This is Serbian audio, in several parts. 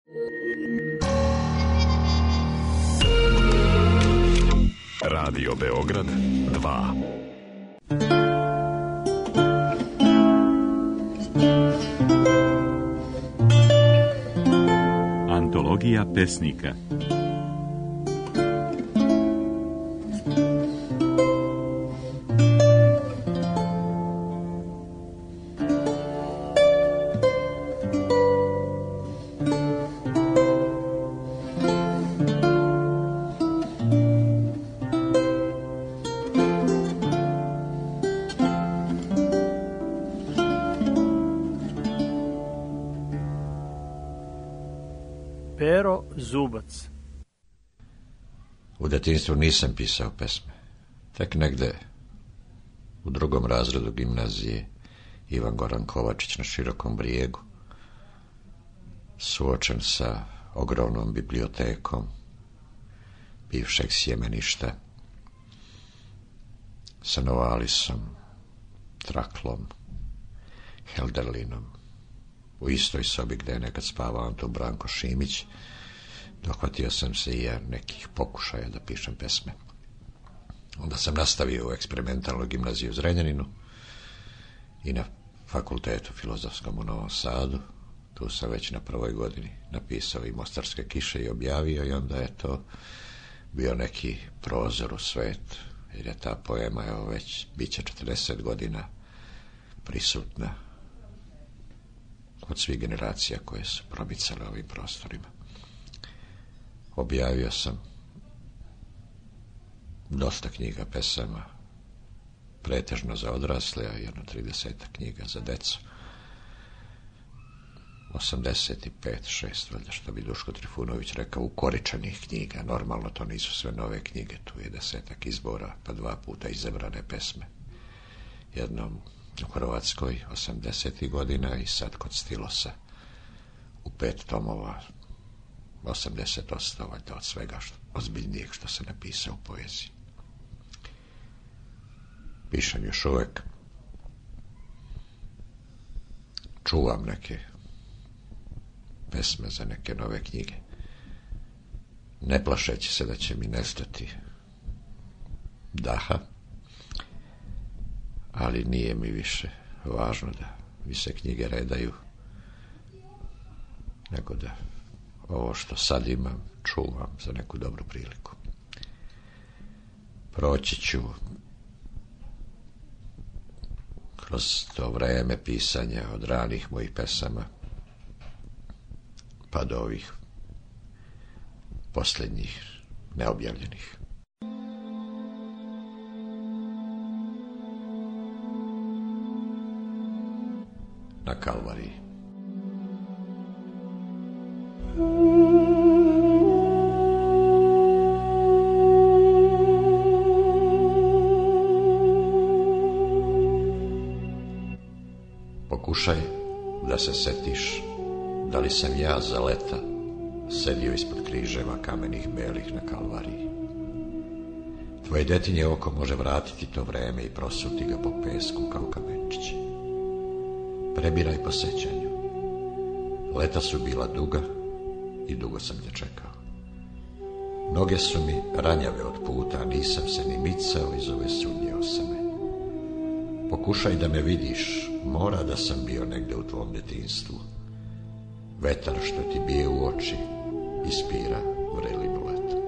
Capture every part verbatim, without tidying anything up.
Radio Beograd dva. Antologija pesnika. Pero Zubac. U djetinjstvu nisam pisao pesme. Tek negde u drugom razredu gimnazije Ivan Goran Kovačić na Širokom Brijegu, suočen sa ogromnom bibliotekom bivšeg sjemeništa, sa Novalisom, Traklom, Helderlinom, u istoj sobi gdje je nekad spavao Anton Branko Šimić, dohvatio sam se i ja nekih pokušaja da pišem pesme. Onda sam nastavio u eksperimentalnu gimnaziju u Zrenjaninu i na fakultetu filozofskom u Novom Sadu. Tu sam već na prvoj godini napisao i Mostarske kiše i objavio, i onda je to bio neki prozor u svet, jer je ta poema, evo već bit će četrdeset godina prisutna od svih generacija koje su probicale ovim prostorima. Objavio sam dosta knjiga pesama, pretežno za odrasle, a jedno tridesetak knjiga za decu. osamdeset pet, šest, valjda, što bi Duško Trifunović rekao, ukoričenih knjiga. Normalno to nisu sve nove knjige, tu je desetak izbora, pa dva puta izabrane pesme. Jednom u Hrvatskoj osamdesetih godina i sad kod Stilosa u pet tomova, osamdeset posto valjda od svega što, ozbiljnijeg što se napisao u poeziji. Pišem još uvek. Čuvam neke pesme za neke nove knjige, ne plašeći se da će mi nestati daha, ali nije mi više važno da mi se knjige redaju, nego da ovo što sad imam čuvam za neku dobru priliku. Proći ću kroz to vreme pisanja od ranih mojih pesama pa do ovih posljednjih neobjavljenih. Na Kalvariji. Pokušaj da se setiš da li sam ja za leta sedio ispod križeva kamenih belih na Kalvariji. Tvoje detinje oko može vratiti to vreme i prosuti ga po pesku kao kamenčić. Prebiraj po sećanju. Leta su bila duga i dugo sam te čekao. Noge su mi ranjave od puta, nisam se ni micao iz ove sudnje osame. Pokušaj da me vidiš, mora da sam bio negde u tvom detinjstvu. Vetar što ti bije u oči ispira vrelinu leta.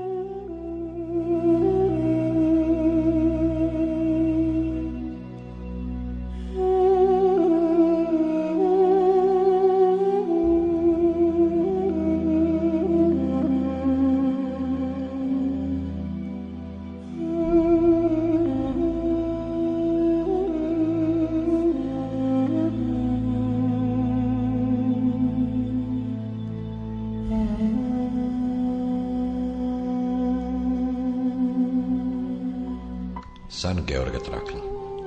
San Georga Trakla.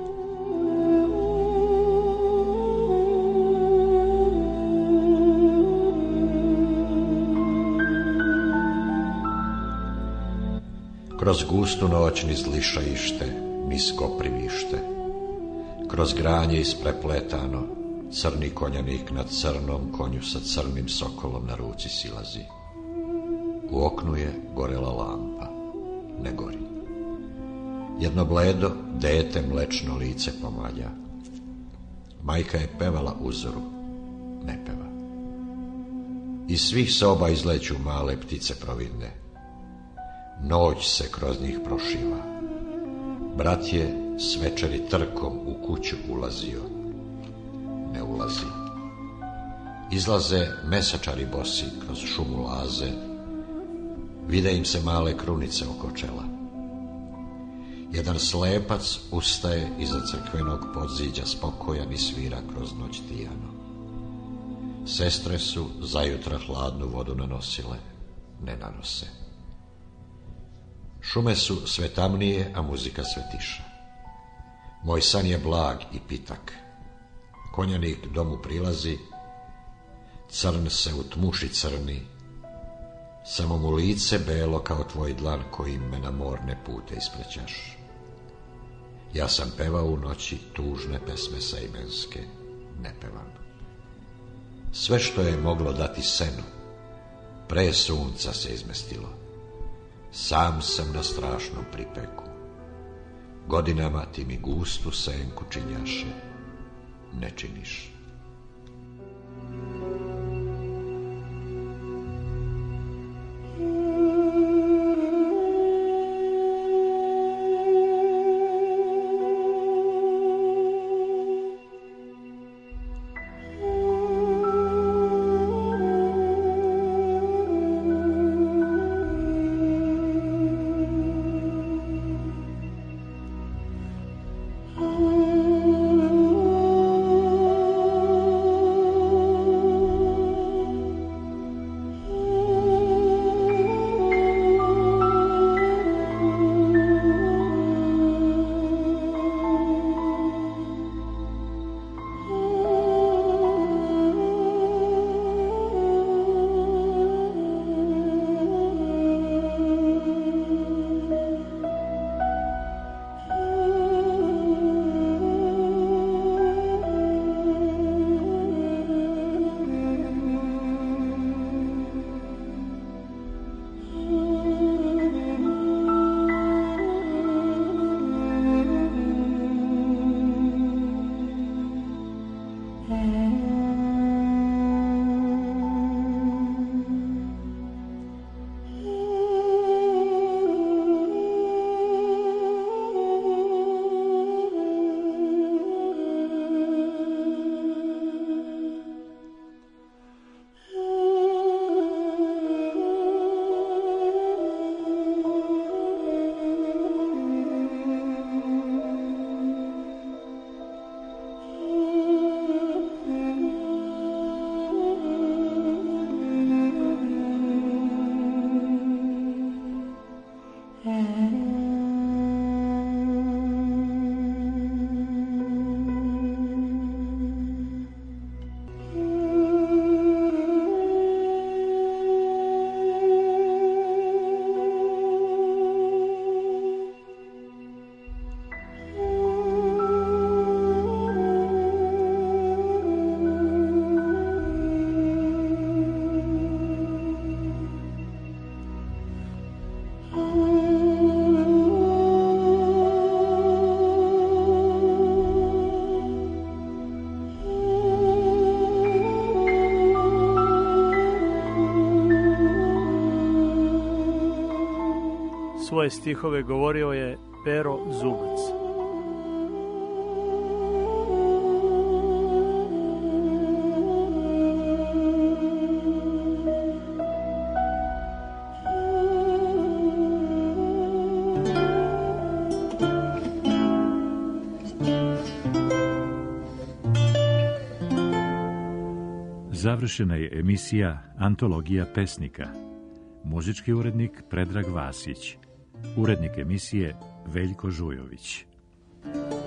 Kroz gustu noć niz lišajište, niz koprivište, kroz granje isprepletano, Crni konjanik na crnom konju sa crnim sokolom na ruci silazi. U oknu je gorela lampa, ne gori. Jedno bledo, dete mlečno lice pomalja. Majka je pevala uzoru, ne peva. Iz svih soba izleću male ptice providne. Noć se kroz njih prošiva. Brat je s večeri trkom u kuću ulazio, ne ulazi. Izlaze mesačari bosi kroz šumu laze, vide im se male krunice oko čela. Jedan slepac ustaje iza crkvenog podziđa spokojan i svira kroz noć tijano. Sestre su zajutra hladnu vodu nanosile, ne nanose. Šume su sve tamnije, a muzika sve tiša. Moj san je blag i pitak. Konjanik domu prilazi, crn se u tmuši crni, samo mu lice belo kao tvoj dlan kojim me na morne pute isprećaš. Ja sam pevao u noći tužne pesme sejmenske, ne pevam. Sve što je moglo dati senu, pre sunca se izmestilo. Sam sam na strašnom pripeku. Godinama ti mi gustu senku činjaše, ne činiš. Svoje stihove govorio je Pero Zubac. Završena je emisija Antologija pesnika. Muzički urednik Predrag Vasić. Urednik emisije Veljko Žujović.